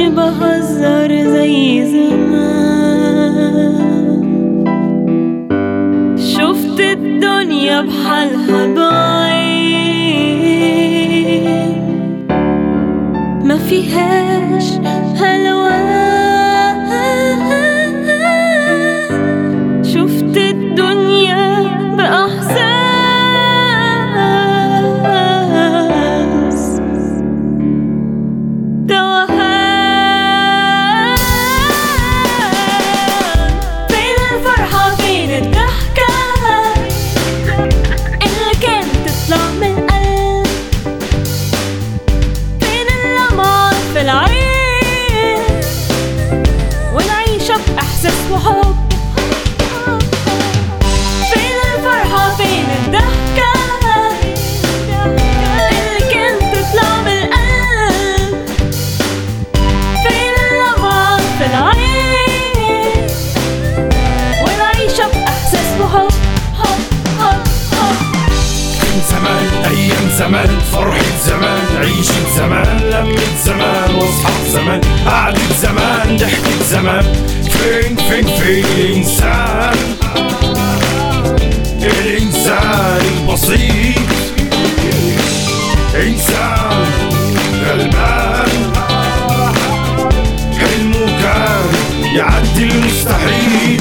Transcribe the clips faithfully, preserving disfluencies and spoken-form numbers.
بهزر زي زمان. شفت الدنيا بحالها بعين ما فيهاش هلوان. شفت الدنيا بإحساس توهان. فين الفرحة فين الضحكة اللي كانت تطلع من القلب؟ فين اللمعة في العين ونعيشها بإحساس وحب؟ فين الفرحة فين الضحكة اللي كانت تطلع من القلب؟ فين اللمعة في العين ونعيشها بإحساس وحب؟ حب حب حب. زمان أيام زمان فرحة زمان عيشة زمان لمة زمان واصحاب زمان قعدة زمان ضحكة زمان. فين فين فين الإنسان الإنسان البسيط إنسان غلبان حلمه كان يعدي المستحيل.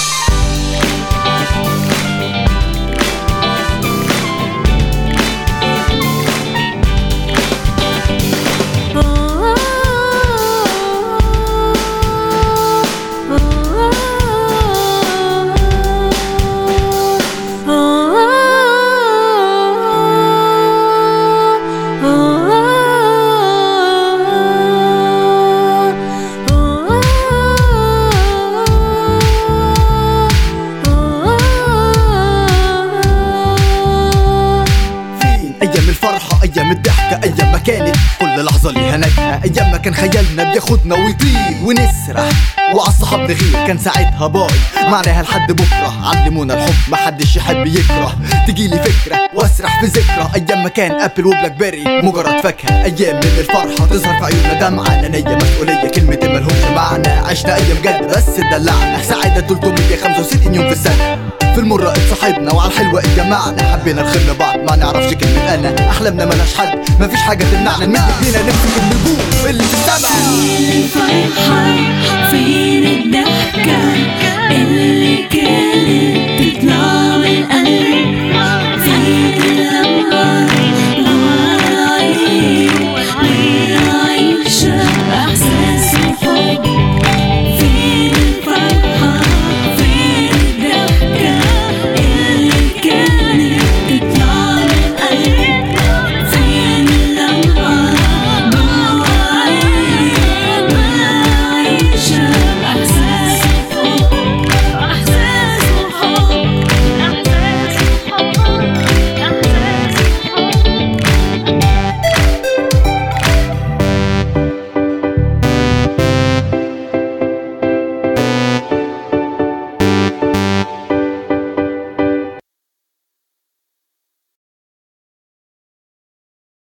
أيام الفرحة أيام الضحكة أيام ما كانت كل لحظة ليها نكهة. أيام ما كان خيالنا بياخدنا ويطير ونسرح وعالصحاب نغير. كان ساعتها باي معناها لحد بكرة. علمونا الحب محدش يحب يكره. تجيلي فكرة واسرح في ذكرى. أيام ما كان أبل وبلاك بيري مجرد فاكهة. أيام من الفرحة تظهر في عيوننا دمعة. نية مسؤولية كلمة ملهمش معنى. عشنا أيام جد بس اتدلعنا. سعادة تلتمية وخمسة وستين يوم في السنة. في المرة اتصاحبنا وعلى الحلوة اتجمعنا. حبينا الخير لبعض ما نعرفش كلمة أنا. أحلامنا ملاش حد مفيش حاجة تمنعنا. نمد ايدينا نمسك النجوم اللي في السما. فين الفرحة فين الضحكة اللي كانت